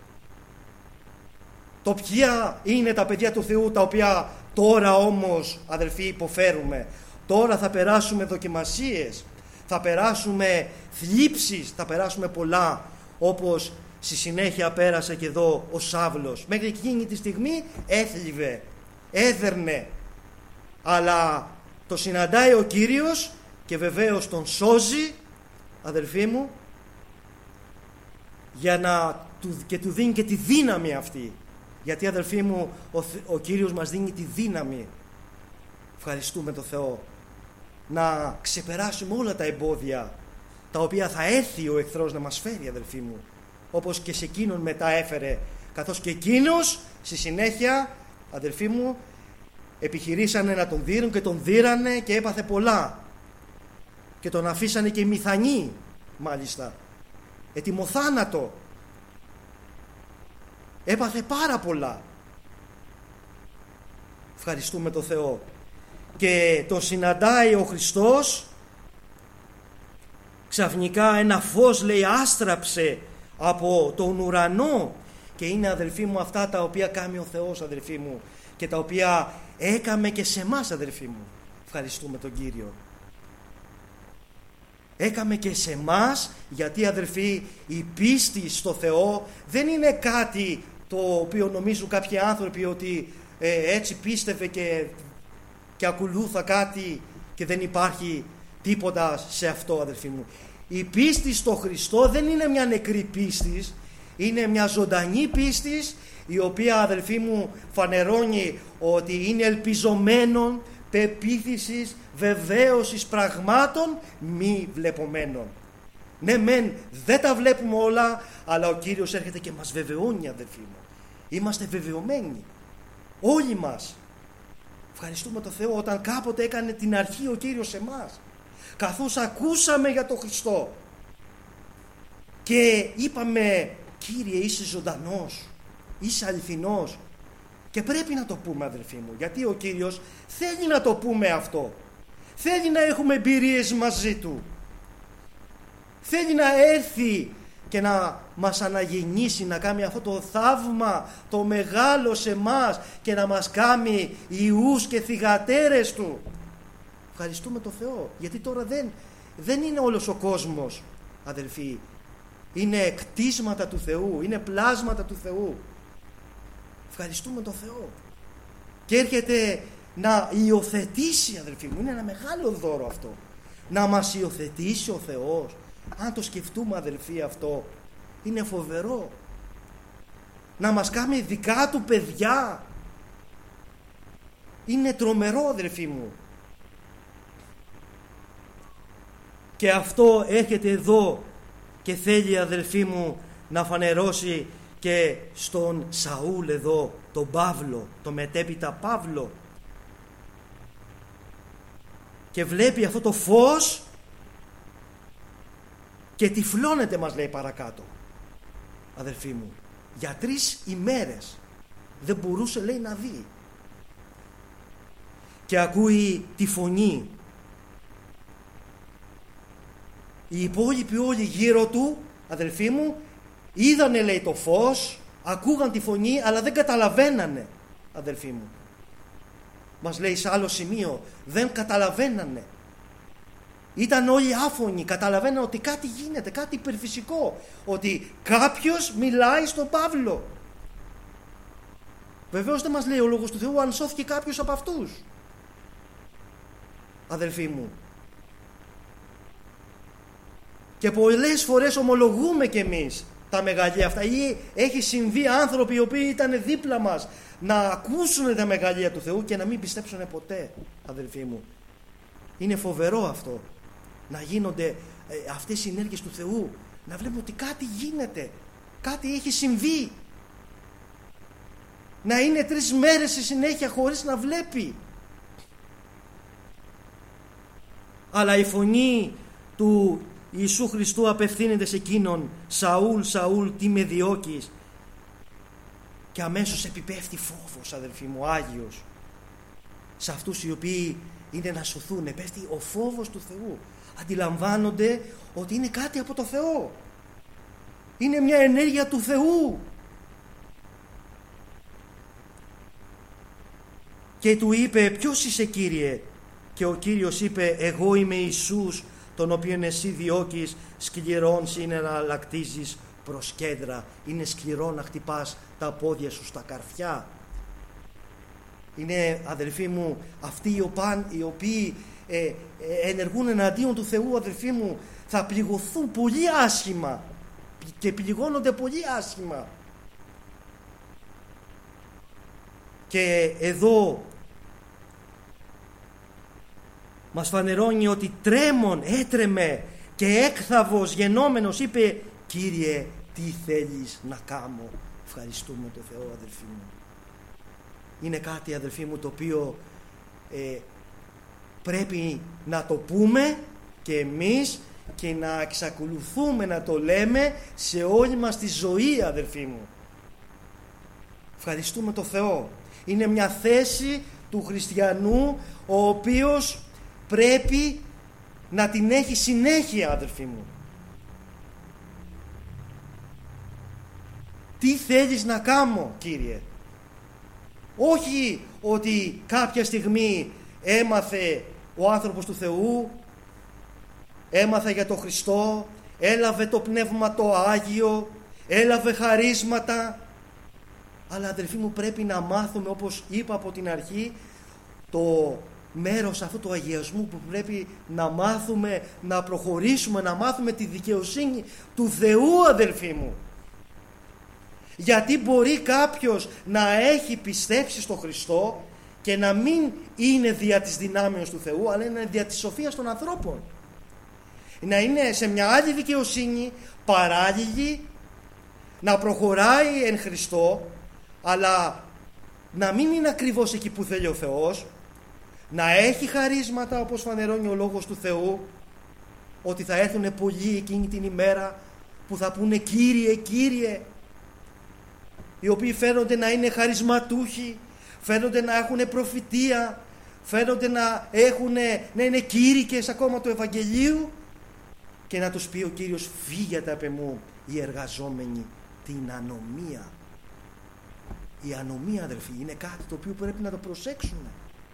το ποια είναι τα παιδιά του Θεού, τα οποία τώρα όμως, αδελφοί, υποφέρουμε. Τώρα θα περάσουμε δοκιμασίες, θα περάσουμε θλίψεις, θα περάσουμε πολλά, όπως στη συνέχεια πέρασε και εδώ ο Σαύλος. Μέχρι εκείνη τη στιγμή έθλιβε, έδερνε, αλλά το συναντάει ο Κύριος και βεβαίως τον σώζει, αδελφοί μου, για να του, και του δίνει και τη δύναμη αυτή. Γιατί, αδελφοί μου, ο, ο Κύριος μας δίνει τη δύναμη, ευχαριστούμε τον Θεό, να ξεπεράσουμε όλα τα εμπόδια τα οποία θα έρθει ο εχθρός να μας φέρει, αδελφοί μου, όπως και σε εκείνον μετά έφερε, καθώς και εκείνος στη συνέχεια, αδελφοί μου, επιχειρήσανε να τον δείρουν και τον δείρανε και έπαθε πολλά, και τον αφήσανε και οι μηθανοί, μάλιστα, ετοιμοθάνατο. Έπαθε πάρα πολλά. Ευχαριστούμε τον Θεό. Και τον συναντάει ο Χριστός. Ξαφνικά ένα φως, λέει, άστραψε από τον ουρανό. Και είναι, αδελφοί μου, αυτά τα οποία κάνει ο Θεός, αδελφοί μου, και τα οποία έκαμε και σε εμάς, αδελφοί μου. Ευχαριστούμε τον Κύριο. Έκαμε και σε εμάς, γιατί, αδελφοί, η πίστη στο Θεό δεν είναι κάτι το οποίο νομίζουν κάποιοι άνθρωποι ότι ε, έτσι πίστευε και, και ακολούθα κάτι και δεν υπάρχει τίποτα σε αυτό, αδελφοί μου. Η πίστη στο Χριστό δεν είναι μια νεκρή πίστη, είναι μια ζωντανή πίστη, η οποία, αδελφοί μου, φανερώνει ότι είναι ελπιζομένων, πεποίθησης, βεβαίωσης πραγμάτων μη βλεπομένων. Ναι, μεν δεν τα βλέπουμε όλα, αλλά ο Κύριος έρχεται και μας βεβαιώνει, αδελφοί μου. Είμαστε βεβαιωμένοι. Όλοι μας. Ευχαριστούμε τον Θεό όταν κάποτε έκανε την αρχή ο Κύριος σε εμάς. Καθώς ακούσαμε για τον Χριστό και είπαμε, Κύριε, είσαι ζωντανός, είσαι αληθινός. Και πρέπει να το πούμε, αδελφοί μου, γιατί ο Κύριος θέλει να το πούμε αυτό. Θέλει να έχουμε εμπειρίες μαζί Του. Θέλει να έρθει και να μας αναγεννήσει, να κάνει αυτό το θαύμα το μεγάλο σε μας και να μας κάνει ιούς και θυγατέρες Του. Ευχαριστούμε τον Θεό, γιατί τώρα δεν, δεν είναι όλος ο κόσμος, αδελφοί. Είναι κτίσματα του Θεού, είναι πλάσματα του Θεού. Ευχαριστούμε τον Θεό. Και έρχεται να υιοθετήσει, αδελφοί μου, είναι ένα μεγάλο δώρο αυτό. Να μας υιοθετήσει ο Θεός. Αν το σκεφτούμε, αδελφοί, αυτό είναι φοβερό. Να μας κάνει δικά Του παιδιά. Είναι τρομερό, αδελφοί μου. Και αυτό έρχεται εδώ και θέλει, αδελφοί μου, να φανερώσει και στον Σαούλ εδώ, τον Παύλο, τον μετέπειτα Παύλο. Και βλέπει αυτό το φως και τυφλώνεται, μας λέει παρακάτω, αδελφοί μου. Για τρεις ημέρες δεν μπορούσε, λέει, να δει. Και ακούει τη φωνή. Οι υπόλοιποι όλοι γύρω του, αδελφοί μου, είδανε, λέει, το φως, ακούγαν τη φωνή, αλλά δεν καταλαβαίνανε, αδελφοί μου. Μας λέει σε άλλο σημείο, δεν καταλαβαίνανε. Ήταν όλοι άφωνοι, καταλαβαίνανε ότι κάτι γίνεται, κάτι υπερφυσικό, ότι κάποιος μιλάει στον Παύλο. Βεβαίως δεν μας λέει ο Λόγος του Θεού αν σώθηκε κάποιος από αυτούς, αδελφοί μου. Και πολλές φορές ομολογούμε κι εμείς τα μεγαλεία αυτά, ή έχει συμβεί άνθρωποι οι οποίοι ήταν δίπλα μας να ακούσουν τα μεγαλεία του Θεού και να μην πιστέψουν ποτέ, αδελφοί μου. Είναι φοβερό αυτό, να γίνονται ε, αυτές οι ενέργειες του Θεού, να βλέπουμε ότι κάτι γίνεται, κάτι έχει συμβεί. Να είναι τρεις μέρες σε συνέχεια χωρίς να βλέπει. Αλλά η φωνή του Ιησού Χριστού απευθύνεται σε εκείνον, Σαούλ, Σαούλ, τι με διώκεις? Και αμέσως επιπέφτει φόβος, αδελφοί μου, Άγιος. Σε αυτούς οι οποίοι είναι να σωθούν, πέφτει ο φόβος του Θεού. Αντιλαμβάνονται ότι είναι κάτι από το Θεό. Είναι μια ενέργεια του Θεού. Και του είπε, ποιος είσαι, Κύριε? Και ο Κύριος είπε, εγώ είμαι Ιησούς, τον οποίον εσύ διώκεις. Σκληρόν είναι να λακτίζεις προς κέντρα. Είναι σκληρό να χτυπάς τα πόδια σου στα καρφιά. Είναι, αδελφοί μου, αυτοί οι, οπάν, οι οποίοι ε, ε, ενεργούν εναντίον του Θεού, αδελφοί μου, θα πληγωθούν πολύ άσχημα και πληγώνονται πολύ άσχημα. Και εδώ μας φανερώνει ότι τρέμον, έτρεμε και έκθαβος γενόμενος είπε, Κύριε, τι θέλεις να κάνω? Ευχαριστούμε τον Θεό, αδελφοί μου. Είναι κάτι, αδελφοί μου, το οποίο ε, πρέπει να το πούμε και εμείς και να εξακολουθούμε να το λέμε σε όλη μας τη ζωή, αδελφοί μου. Ευχαριστούμε τον Θεό. Είναι μια θέση του χριστιανού ο οποίος πρέπει να την έχει συνέχεια, αδελφοί μου. Τι θέλεις να κάνω, Κύριε? Όχι ότι κάποια στιγμή έμαθε ο άνθρωπος του Θεού, έμαθε για τον Χριστό, έλαβε το Πνεύμα το Άγιο, έλαβε χαρίσματα. Αλλά, αδελφοί μου, πρέπει να μάθουμε, όπως είπα από την αρχή, το μέρος αυτού του αγιασμού που πρέπει να μάθουμε, να προχωρήσουμε, να μάθουμε τη δικαιοσύνη του Θεού, αδελφοί μου. Γιατί μπορεί κάποιος να έχει πιστέψει στον Χριστό και να μην είναι δια της δυνάμεως του Θεού, αλλά είναι δια της σοφίας των ανθρώπων. Να είναι σε μια άλλη δικαιοσύνη, παράλληλη, να προχωράει εν Χριστώ, αλλά να μην είναι ακριβώς εκεί που θέλει ο Θεός, να έχει χαρίσματα όπως φανερώνει ο Λόγος του Θεού, ότι θα έρθουν πολλοί εκείνη την ημέρα που θα πούνε Κύριε, Κύριε, οι οποίοι φαίνονται να είναι χαρισματούχοι, φαίνονται να έχουν προφητεία, φαίνονται να, έχουν, να είναι κήρυκες ακόμα του Ευαγγελίου, και να τους πει ο Κύριος φύγετε απ' εμού οι εργαζόμενοι την ανομία. Η ανομία, αδελφοί, είναι κάτι το οποίο πρέπει να το προσέξουμε.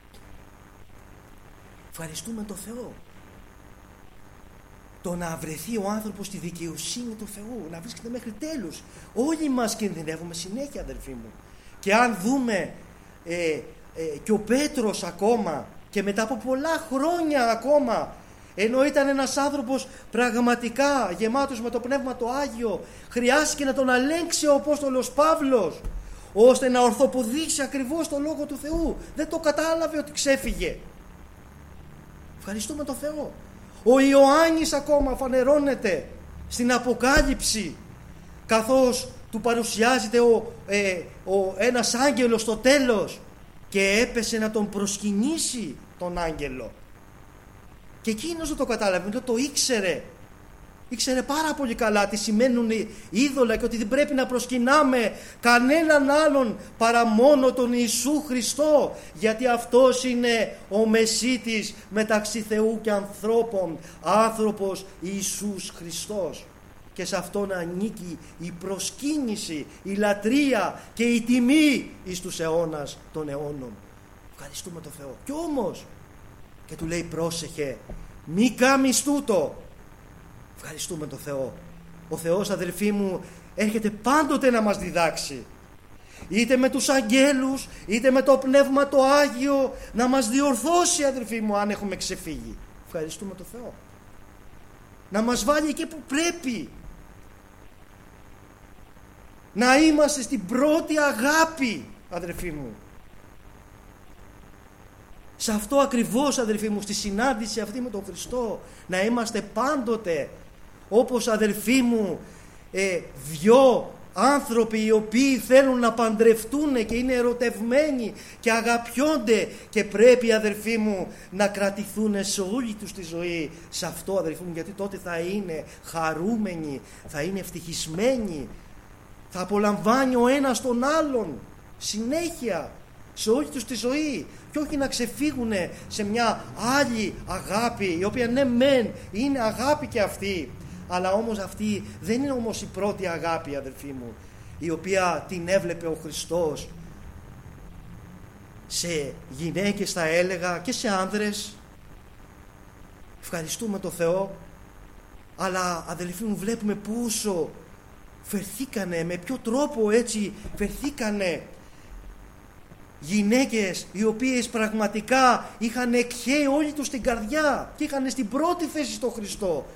Ευχαριστούμε το Θεό. Το να βρεθεί ο άνθρωπος στη δικαιοσύνη του Θεού, να βρίσκεται μέχρι τέλους. Όλοι μας κινδυνεύουμε συνέχεια, αδελφοί μου. Και αν δούμε ε, ε, και ο Πέτρος ακόμα, και μετά από πολλά χρόνια ακόμα, ενώ ήταν ένας άνθρωπος πραγματικά γεμάτος με το Πνεύμα το Άγιο, χρειάστηκε να τον αλέξει ο Απόστολος Παύλος, ώστε να ορθοποδήσει ακριβώς το Λόγο του Θεού. Δεν το κατάλαβε ότι ξέφυγε. Ευχαριστούμε τον Θεό. Ο Ιωάννης ακόμα φανερώνεται στην Αποκάλυψη, καθώς του παρουσιάζεται ο, ε, ο, ένας άγγελος στο τέλος, και έπεσε να τον προσκυνήσει τον άγγελο. Και εκείνος δεν το κατάλαβε, δεν το ήξερε. Ήξερε πάρα πολύ καλά τι σημαίνουν οι είδωλα και ότι δεν πρέπει να προσκυνάμε κανέναν άλλον παρά μόνο τον Ιησού Χριστό, γιατί αυτός είναι ο Μεσίτης μεταξύ Θεού και ανθρώπων, άνθρωπος Ιησούς Χριστός. Και σε αυτόν ανήκει η προσκύνηση, η λατρεία και η τιμή εις τους αιώνας των αιώνων. Ευχαριστούμε τον Θεό. Κι όμως, και του λέει πρόσεχε, μη κάμεις τούτο. Ευχαριστούμε τον Θεό. Ο Θεός, αδελφοί μου, έρχεται πάντοτε να μας διδάξει, είτε με τους αγγέλους είτε με το Πνεύμα το Άγιο, να μας διορθώσει, αδελφοί μου, αν έχουμε ξεφύγει. Ευχαριστούμε τον Θεό. Να μας βάλει εκεί που πρέπει, να είμαστε στην πρώτη αγάπη, αδελφοί μου. Σε αυτό ακριβώς, αδελφοί μου, στη συνάντηση αυτή με τον Χριστό, να είμαστε πάντοτε όπως, αδελφοί μου, ε, δυο άνθρωποι οι οποίοι θέλουν να παντρευτούν και είναι ερωτευμένοι και αγαπιόνται, και πρέπει, αδελφοί μου, να κρατηθούν σε όλη τους τη ζωή σε αυτό, αδελφοί μου, γιατί τότε θα είναι χαρούμενοι, θα είναι ευτυχισμένοι, θα απολαμβάνει ο ένας τον άλλον συνέχεια σε όλη τους τη ζωή, και όχι να ξεφύγουν σε μια άλλη αγάπη, η οποία ναι μεν είναι αγάπη και αυτή, αλλά όμως αυτή δεν είναι όμως η πρώτη αγάπη, αδελφοί μου, η οποία την έβλεπε ο Χριστός σε γυναίκες, θα έλεγα, και σε άνδρες. Ευχαριστούμε τον Θεό. Αλλά, αδελφοί μου, βλέπουμε πόσο φερθήκανε, με ποιο τρόπο έτσι φερθήκανε γυναίκες οι οποίες πραγματικά είχαν εκχέει όλη τους την καρδιά και είχαν στην πρώτη θέση στον Χριστό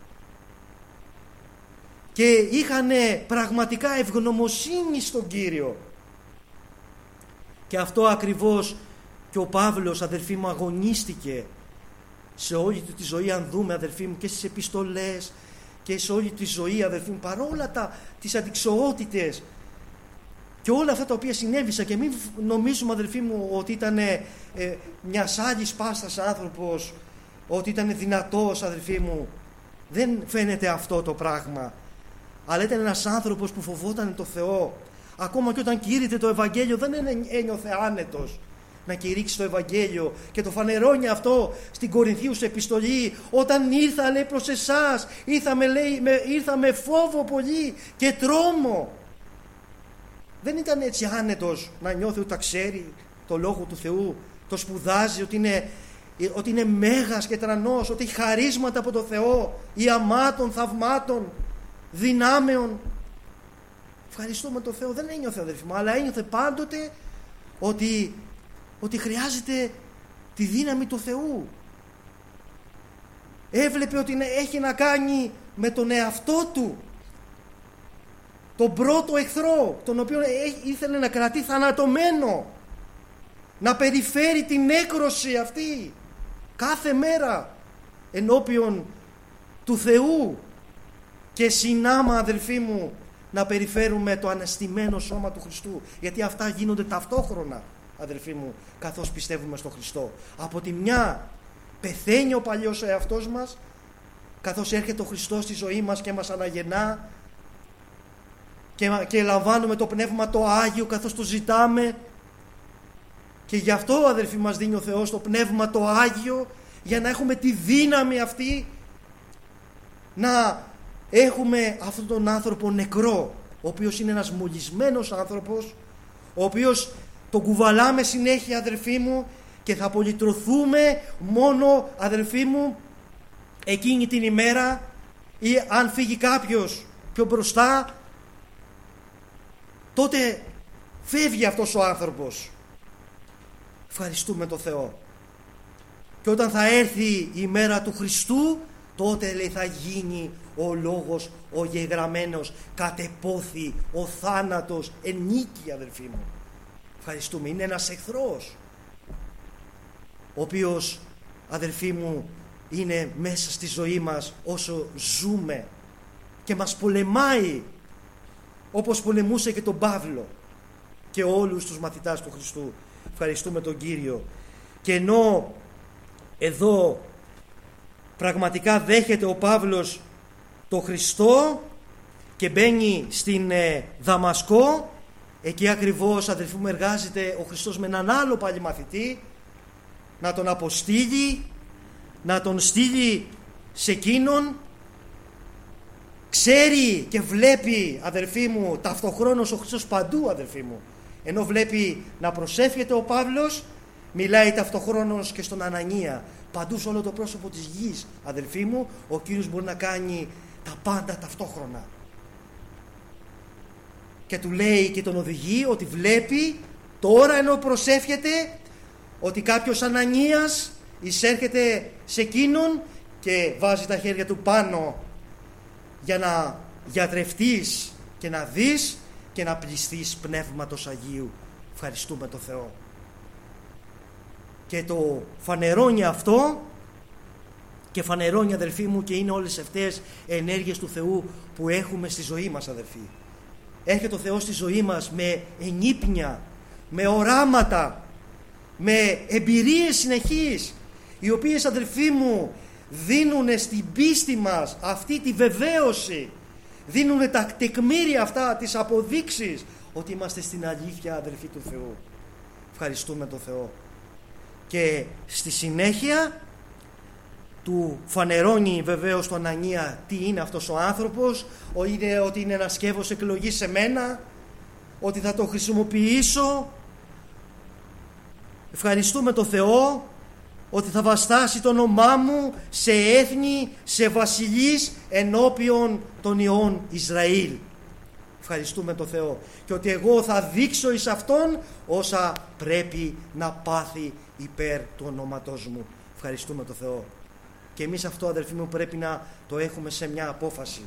και είχαν πραγματικά ευγνωμοσύνη στον Κύριο. Και αυτό ακριβώς και ο Παύλος, αδελφοί μου, αγωνίστηκε σε όλη του τη ζωή. Αν δούμε, αδελφοί μου, και στις επιστολές και σε όλη τη ζωή, αδελφοί μου, παρόλα τα, τις αντιξοότητες και όλα αυτά τα οποία συνέβησαν, και μην νομίζουμε, αδελφοί μου, ότι ήταν ε, μιας άλλης πάστας άνθρωπος, ότι ήταν δυνατός, αδελφοί μου. Δεν φαίνεται αυτό το πράγμα, αλλά ήταν ένας άνθρωπος που φοβόταν το Θεό. Ακόμα και όταν κήρυτε το Ευαγγέλιο δεν ένιωθε άνετος να κηρύξει το Ευαγγέλιο, και το φανερώνει αυτό στην Κορινθίους επιστολή. Όταν ήρθα, λέει, προς εσάς, ήρθα με, λέει, με, ήρθα με φόβο πολύ και τρόμο. Δεν ήταν έτσι άνετος να νιώθει ότι τα ξέρει το Λόγο του Θεού, το σπουδάζει, ότι είναι, ότι είναι μέγας και τρανός, ότι έχει χαρίσματα από το Θεό, ιαμάτων, θαυμάτων, δυνάμεων. Ευχαριστούμε τον Θεό. Δεν ένιωθε, αδελφοί μου, αλλά ένιωθε πάντοτε ότι, ότι χρειάζεται τη δύναμη του Θεού. Έβλεπε ότι έχει να κάνει με τον εαυτό του, τον πρώτο εχθρό, τον οποίο ήθελε να κρατεί θανατωμένο, να περιφέρει την έκρωση αυτή κάθε μέρα ενώπιον του Θεού, και συνάμα, αδελφοί μου, να περιφέρουμε το αναστημένο σώμα του Χριστού. Γιατί αυτά γίνονται ταυτόχρονα, αδελφοί μου, καθώς πιστεύουμε στον Χριστό. Από τη μια πεθαίνει ο παλιός ο εαυτός μας, καθώς έρχεται ο Χριστός στη ζωή μας και μας αναγεννά, και, και λαμβάνουμε το Πνεύμα το Άγιο καθώς το ζητάμε. Και γι' αυτό, αδελφοί, μας δίνει ο Θεός το Πνεύμα το Άγιο, για να έχουμε τη δύναμη αυτή να έχουμε αυτόν τον άνθρωπο νεκρό, ο οποίος είναι ένας μολυσμένος άνθρωπος, ο οποίος τον κουβαλάμε συνέχεια, αδελφοί μου, και θα απολυτρωθούμε μόνο, αδελφοί μου, εκείνη την ημέρα, ή αν φύγει κάποιος πιο μπροστά, τότε φεύγει αυτός ο άνθρωπος. Ευχαριστούμε τον Θεό. Και όταν θα έρθει η ημέρα του Χριστού, τότε, λέει, θα γίνει ο λόγος ο γεγραμμένος, κατεπόθη ο θάνατος εν νίκη, αδελφοί μου. Ευχαριστούμε. Είναι ένας εχθρός, ο οποίος, αδελφοί μου, είναι μέσα στη ζωή μας όσο ζούμε και μας πολεμάει, όπως πολεμούσε και τον Παύλο και όλους τους μαθητάς του Χριστού. Ευχαριστούμε τον Κύριο. Και ενώ εδώ πραγματικά δέχεται ο Παύλος το Χριστό και μπαίνει στην ε, Δαμασκό, εκεί ακριβώς, αδελφοί μου, εργάζεται ο Χριστός με έναν άλλο πάλι μαθητή, να τον αποστείλει, να τον στείλει σε εκείνον. Ξέρει και βλέπει, αδελφοί μου, ταυτοχρόνως ο Χριστός παντού, αδελφοί μου. Ενώ βλέπει να προσεύχεται ο Παύλος, μιλάει ταυτοχρόνως και στον Ανανία. Παντού σε όλο το πρόσωπο της γης, αδελφοί μου, ο Κύριος μπορεί να κάνει τα πάντα ταυτόχρονα. Και του λέει και τον οδηγεί ότι βλέπει τώρα, ενώ προσεύχεται, ότι κάποιος Ανανίας εισέρχεται σε εκείνον και βάζει τα χέρια του πάνω για να γιατρευτείς και να δεις και να πληστείς Πνεύματος Αγίου. Ευχαριστούμε τον Θεό. Και το φανερώνει αυτό, και φανερώνει, αδελφοί μου, και είναι όλες αυτές ενέργειες του Θεού που έχουμε στη ζωή μας, αδελφοί. Έρχεται ο Θεός στη ζωή μας με ενύπνια, με οράματα, με εμπειρίες συνεχείς, οι οποίες, αδελφοί μου, δίνουν στην πίστη μας αυτή τη βεβαίωση, δίνουν τα τεκμήρια αυτά, τις αποδείξεις ότι είμαστε στην αλήθεια, αδελφοί του Θεού. Ευχαριστούμε τον Θεό. Και στη συνέχεια του φανερώνει βεβαίως τον Ανανία τι είναι αυτός ο άνθρωπος, ότι είναι ένα σκεύος εκλογής σε μένα, ότι θα το χρησιμοποιήσω. Ευχαριστούμε τον Θεό ότι θα βαστάσει το όνομά μου σε έθνη, σε βασιλείς ενώπιον των ιών Ισραήλ. Ευχαριστούμε τον Θεό. Και ότι εγώ θα δείξω εις αυτόν όσα πρέπει να πάθει υπέρ του ονόματός μου. Ευχαριστούμε τον Θεό. Και εμείς αυτό, αδελφοί μου, πρέπει να το έχουμε σε μια απόφαση.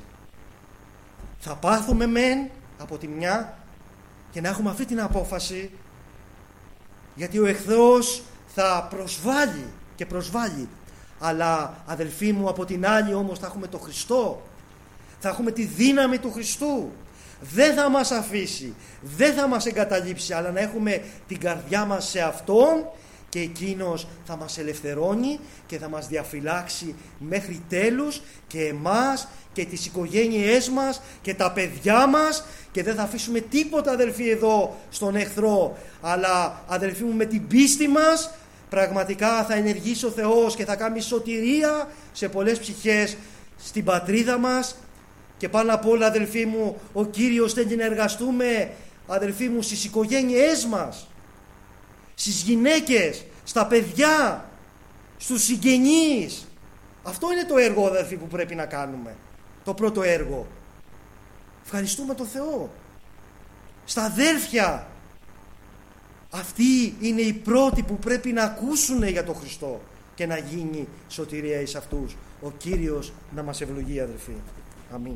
Θα πάθουμε μεν από τη μια, και να έχουμε αυτή την απόφαση, γιατί ο εχθρός θα προσβάλλει και προσβάλλει. Αλλά, αδελφοί μου, από την άλλη όμως θα έχουμε το Χριστό, θα έχουμε τη δύναμη του Χριστού. Δεν θα μας αφήσει, δεν θα μας εγκαταλείψει, αλλά να έχουμε την καρδιά μας σε Αυτόν, και εκείνος θα μας ελευθερώνει και θα μας διαφυλάξει μέχρι τέλους, και εμάς και τις οικογένειές μας και τα παιδιά μας, και δεν θα αφήσουμε τίποτα, αδελφοί, εδώ στον εχθρό, αλλά, αδελφοί μου, με την πίστη μας πραγματικά θα ενεργήσει ο Θεός και θα κάνει σωτηρία σε πολλές ψυχές στην πατρίδα μας. Και πάνω απ' όλα, αδελφοί μου, ο Κύριος θέλει να εργαστούμε, αδελφοί μου, στις οικογένειές μας, στις γυναίκες, στα παιδιά, στους συγγενείς. Αυτό είναι το έργο, αδελφοί, που πρέπει να κάνουμε. Το πρώτο έργο. Ευχαριστούμε τον Θεό. Στα αδέρφια, αυτοί είναι οι πρώτοι που πρέπει να ακούσουν για τον Χριστό και να γίνει σωτηρία εις αυτούς. Ο Κύριος να μας ευλογεί, αδελφοί. Αμήν.